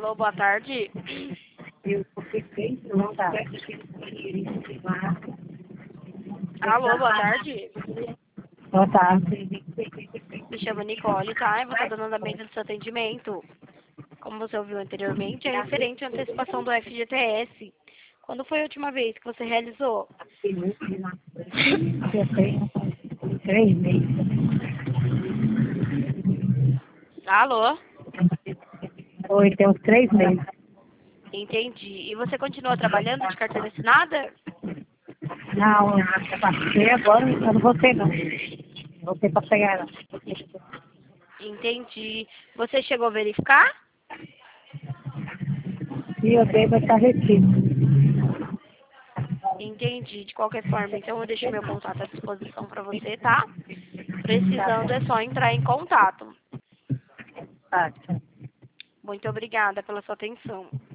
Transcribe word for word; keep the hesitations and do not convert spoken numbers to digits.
Alô, boa tarde. Eu fiquei não tá. Alô, boa tarde. Boa tarde. Me chamo Nicole, tá? Eu vou estar dando andamento do seu atendimento. Como você ouviu anteriormente, é referente à antecipação do F G T S. Quando foi a última vez que você realizou? Eu tenho três meses. Alô? Oi, tem uns três meses. Entendi. E você continua trabalhando de carteira assinada? Não, eu passei agora, eu não vou ter não. Vou ter para pegar ela. Entendi. Você chegou a verificar? E eu devo estar retido. Entendi. De qualquer forma, então eu deixo meu contato à disposição para você, tá? Precisando é só entrar em contato. Tá, tchau. Muito obrigada pela sua atenção.